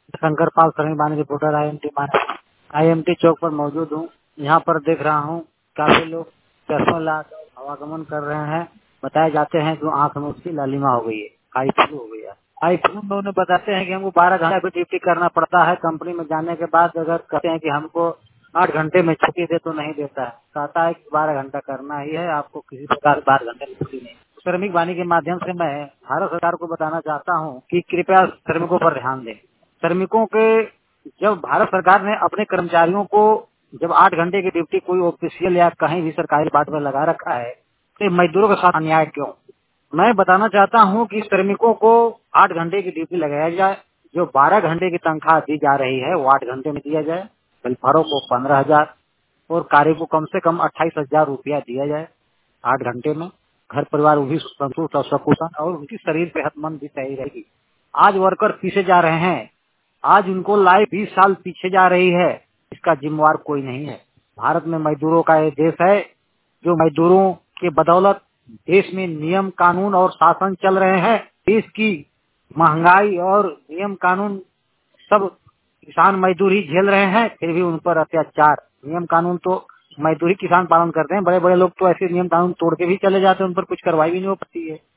शंकरपाल श्रमिक बानी reporter IMT चौक पर मौजूद हूँ। यहाँ पर देख रहा हूँ काफी लोग चश्मा ला आवागमन कर रहे हैं। बताए जाते हैं कि आंख में उसकी लालिमा हो गई है, आई फ्लू हो गया। आई फ्लू में उन्हें बताते हैं कि हमको 12 घंटा भी ड्यूटी करना पड़ता है। कंपनी में जाने के बाद अगर कहते हैं कि हमको 8 घंटे में छुट्टी दे तो नहीं देता है, कहता है कि 12 घंटा करना ही है, आपको किसी प्रकार 12 घंटे में छुट्टी नहीं। श्रमिक वाणी के माध्यम से मैं भारत सरकार को बताना चाहता हूँ कि कृपया श्रमिकों पर ध्यान दें। श्रमिकों के जब भारत सरकार ने अपने कर्मचारियों को जब 8 घंटे की ड्यूटी कोई ऑफिशियल या कहीं भी सरकारी बात में लगा रखा है, तो मजदूरों के साथ अन्याय क्यों? मैं बताना चाहता हूं कि श्रमिकों को 8 घंटे की ड्यूटी लगाया जाए। जो 12 घंटे की तनख्वाह दी जा रही है वो 8 घंटे में दिया जाए। हेल्परों को 15,000 और कार्य को कम से कम 28,000 रुपया दिया जाए 8 घंटे में। घर परिवार भी संतुष्ट और सकुशल और उनकी शरीर सेहतमंद भी सही रहेगी। आज वर्कर पीछे जा रहे हैं, आज उनको लाइफ 20 साल पीछे जा रही है, इसका जिम्मेवार कोई नहीं है। भारत में मजदूरों का ये देश है। जो मजदूरों के बदौलत देश में नियम कानून और शासन चल रहे हैं। देश की महंगाई और नियम कानून सब किसान मजदूर ही झेल रहे हैं, फिर भी उन पर अत्याचार। नियम कानून तो मजदूर ही किसान पालन करते हैं, बड़े बड़े लोग तो ऐसे नियम कानून तोड़ के भी चले जाते हैं, उन पर कुछ कार्रवाई भी नहीं हो पाती है।